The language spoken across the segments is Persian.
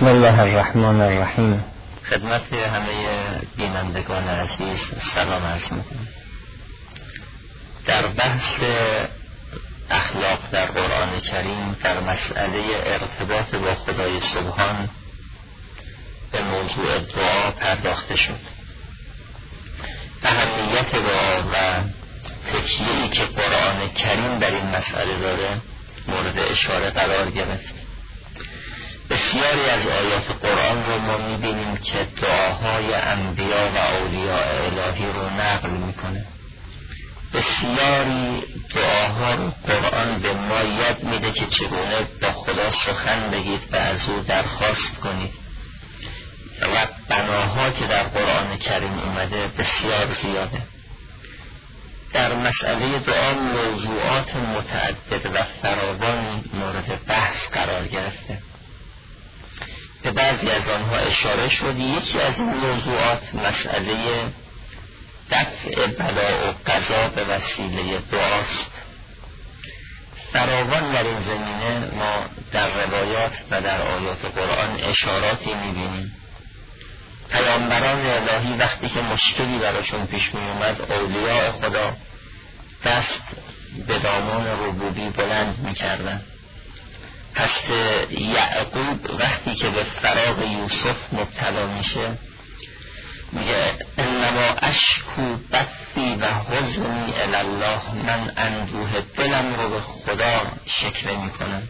بسم الله الرحمن الرحیم. خدمت همه بینندگان عزیز سلام عرض می‌کنم. در بحث اخلاق در قرآن کریم در مسئله ارتباط با خدای سبحان به موضوع دعا پرداخته شد. اهمیت دعا و تکیه‌ای که قرآن کریم در این مسئله داره مورد اشاره قرار گرفت. بسیاری از آیات قرآن رو ما می‌بینیم که دعاهای انبیا و اولیاء الهی رو نقل میکنه. بسیاری دعاها رو قرآن به ما یاد میده که چگونه با خدا سخن بگید و از او درخواست کنید و بناها که در قرآن کریم اومده بسیار زیاده. در مسئله دعا موضوعات متعدد و فراوانی مورد بحث قرار گرفته. به بعضی از آنها اشاره شد. یکی از این موضوعات مسئله دفع بلا و قضا به وسیله دعاست. فراوان در این زمینه ما در روایات و در آیات قرآن اشاراتی می‌بینیم. پیامبران الهی وقتی که مشکلی براشون پیش می‌اومد اولیاء خدا دست به دامان ربوبی بلند می‌کردند. پس یعقوب وقتی که به فراق یوسف مبتلا میشه میگه انما اشکو بثی و حزنی الله، من اندوه دلم رو به خدا شکوه میکنم.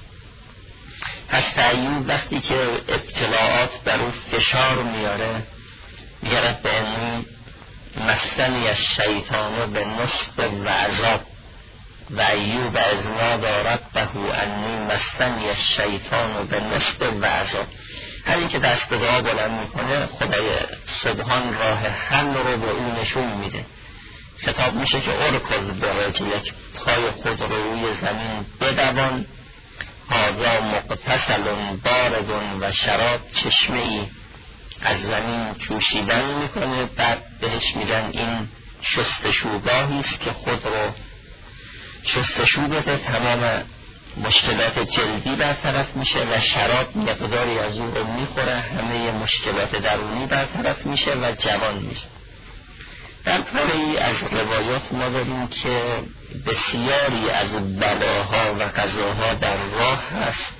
پس ایوب وقتی که ابتلاعات بر او فشار میاره میگه رب انی مسنی الشیطان به نصب و عذاب و ایوب از نادى ربه انی مسنی الشیطان به نصب و عذاب. همین که دست به دعا بلند میکنه خدای سبحان راه حل رو به اون نشون میده. خطاب میشه که ارکض به رجلک، پای خود رو روی زمین بدوان، هذا مغتسل بارد و شراب، چشمه ای از زمین جوشیدن میکنه. بعد بهش میگن این شستشوگاهی است که خود رو شستشو بده، تمام مشکلات جلدی برطرف میشه و شراب مقداری از اون رو میخوره، همه مشکلات درونی برطرف میشه و جوان میشه. در پاره‌ای از روایات ما داریم که بسیاری از بلاها و قضاها در راه هست.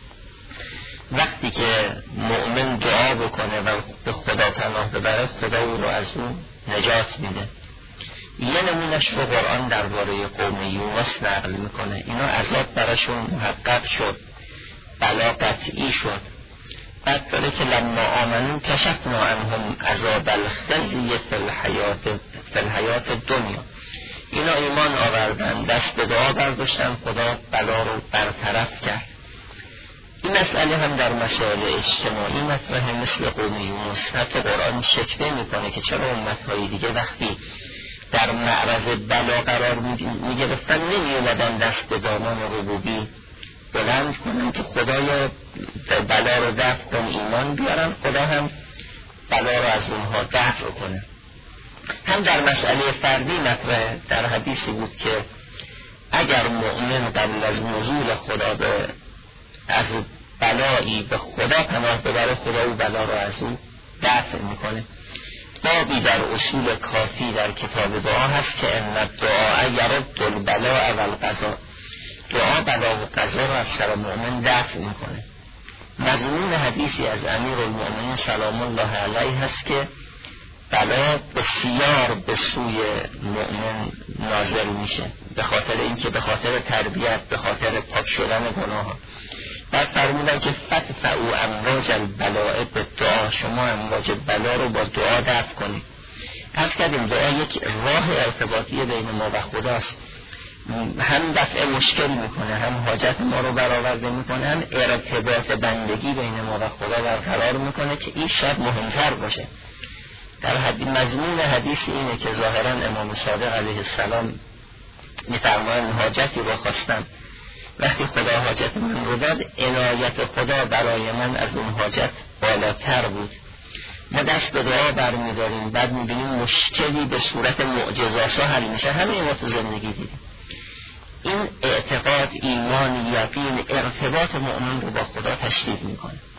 وقتی که مؤمن دعا بکنه و به خدا پناه ببره خدا او رو از اون نجات میده. یه نمونش رو قرآن درباره قوم یونس نقل میکنه. اینا عذاب براشون محقق شد، بلا قطعی شد. بعد داره که لما آمنون کشفنا عنهم عذاب الخزی فی الحیات دنیا. اینا ایمان آوردن، دست به دعا برداشتن، خدا بلا رو برطرف کرد. این مسئله هم در مسائل اجتماعی مطرحه مثل قوم یونس. حتی قرآن شکوه میکنه که چرا امتهای دیگه وقتی در معرض بلا قرار میگرفتن نمیومدن دست به دامان ربوبی بلند کنن که خدای بلا رو دفع کن، ایمان بیارن، خدا هم بلا رو از اونها دفع کنه. هم در مسئله فردی مطرحه. در حدیثی بود که اگر مؤمن قبل از نزول خدا از بلایی به خدا پناه ببره خدا او بلا رو از او دفع میکنه. بابی در اصول کافی در کتاب دعا هست که ان الدعاء یرد البلاء و القضاء، دعا بلا و قضا رو از سر مؤمن دفع میکنه. مضمون حدیثی از امیرالمؤمنین سلام الله علیه هست که بلا بسیار به سوی مؤمن نازل میشه، به خاطر اینکه به خاطر تربیت، به خاطر پاک شدن گناه. بعد فرمودن که فتفعوا امواج البلاء بالدعا، شما امواج بلا رو با دعا دفع کنید. از کردیم دعا یک راه ارتباطی بین ما و خداست. هم دفع مشکل میکنه، هم حاجت ما رو برآورده میکنه، هم ارتباط بندگی بین ما و خدا برقرار میکنه که این شاید مهمتر باشه. در مضمون حدیث اینه که ظاهرا امام صادق علیه السلام میفرمایند حاجتی رو خواستم، وقتی خدا حاجت من رو داد عنایت خدا برای من از اون حاجت بالاتر بود. ما دست به دعا برمیداریم، بعد میبینیم مشکلی به صورت معجزات حل میشه. همه ما تو زندگی دیدیم. این اعتقاد، ایمان، یقین، ارتباط مؤمن رو با خدا تشدید میکنه.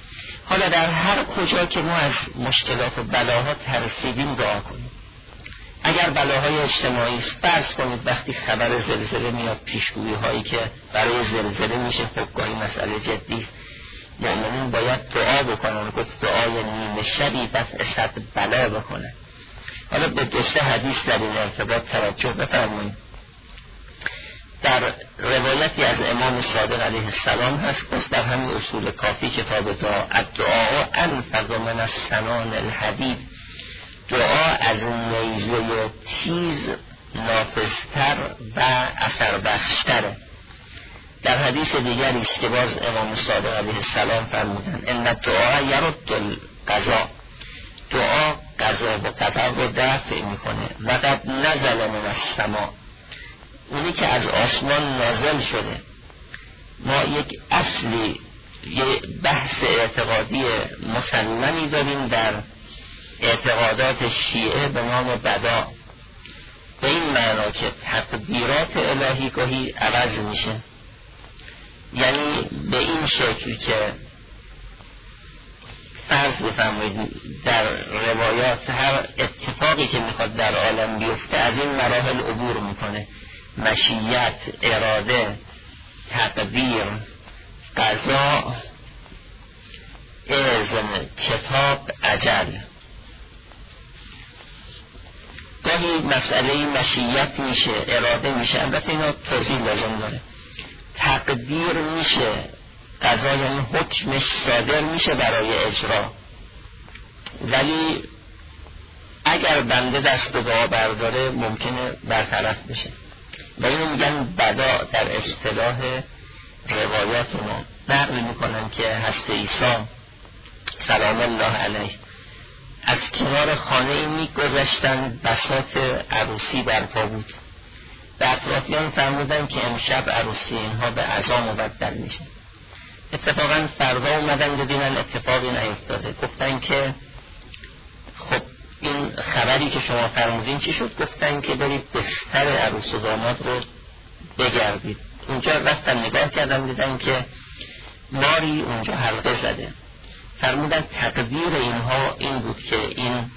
حالا در هر کجا که ما از مشکلات و بلاها ترسیدیم دعا کنیم. اگر بلاهای اجتماعی است، فرض کنید وقتی خبر زلزله میاد، پیشگویی هایی که برای زلزله میشه خب گاهی مسئله جدی است، مؤمنین باید دعا بکنن. گفت دعای نیمه شبی دفع صد بلا بکنن. حالا به 2-3 حدیث در این ارتباط توجه بفرمایید. در روایتی از امام صادق علیه السلام هست، پس در همین اصول کافی کتاب دعا انفض من السنان الحدید، دعا از نیزه تیز نافذتر و اثر بخشتره. در حدیث دیگری است که باز امام صادق علیه السلام فرمودن ان الدعاء یرد القضاء، دعا قضا و قدر رو دفع میکنه. و قد نزل من السماء، اونی که از آسمان نازل شده. ما یک اصلی، یک بحث اعتقادی مسلمی داریم در اعتقادات شیعه به نام بدا، به این معنا که تقدیرات الهی گاهی عوض میشه. یعنی به این شکل که فرض بفرمایید در روایات هر اتفاقی که میخواد در عالم بیفته از این مراحل عبور میکنه: مشیت، اراده، تقدیر، قضا، اذن، کتاب، اجل. گاهی مسئله مشیت میشه، اراده میشه، البته اینا توضیح لازم داره. تقدیر میشه، قضا یعنی حکمش صادر میشه برای اجرا، ولی اگر بنده دست به دعا برداره ممکنه برطرف بشه. و اینو میگن بدا. در اصطلاح روایات ما نقل میکنن که حضرت عیسی سلام الله علیه از کنار خانه میگذشتن، بساط عروسی برپا بود. به اطرافیان فرمودن که امشب عروسی اینها به عزا مبدل میشه. اتفاقا فردا اومدن ببینن اتفاقی نیفتاده. گفتن که خب این خبری که شما فرمودین چی شد؟ گفتن که برید بستر عروس و داماد رو بگردید. اونجا رفتن نگاه کردن، دیدن که ماری اونجا حلقه زده. فرمودن تقدیر اینها این بود که این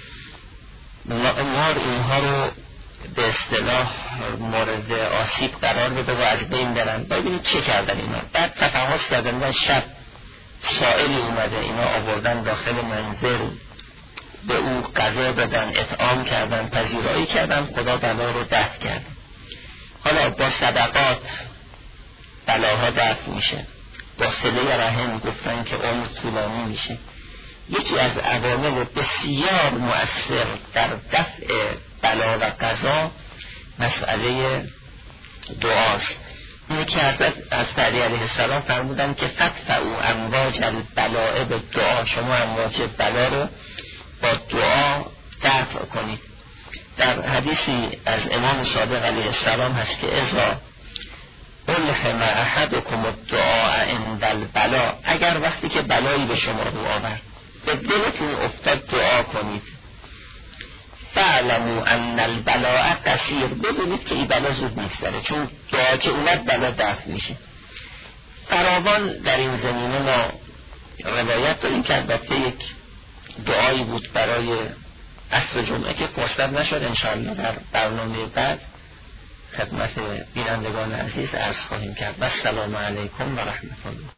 مار اینها رو به اصطلاح مورد آسیب قرار بده و از بین برن. ببینید چه کردن اینا. بعد تفحص کردن و شب سائلی اومده، اینا آوردن داخل منزل، به او غذا دادن، اطعام کردن، پذیرایی کردن، خدا بلا رو دفع کرد. حالا با صدقات بلاها دفع میشه، با صله رحم گفتن که عمر طولانی میشه. یکی از عوامل بسیار مؤثر در دفع بلا و قضا مسئله دعاست. اینه که از علی علیه السلام فرمودن که فدفعوا امواج البلاء به دعا، شما امواج بلا رو با دعا دفع کنید. در حدیثی از امام صادق علیه السلام هست که اذا الحم احدکم الدعاء عند البلاء، اگر وقتی که بلایی به شما رو آورد به دلتون افتاد دعا کنید. فاعلموا ان البلاء قصیر، بدونید که این بلا زود میگذره، چون دعا که اومد بلا دفع میشه. فراوان در این زمینه ما روایت داریم که البته یک دعایی بود برای عصر جمعه که فرصت نشد، انشاءالله در برنامه بعد خدمت بینندگان عزیز عرض خواهیم کرد. و السلام علیکم و رحمت الله.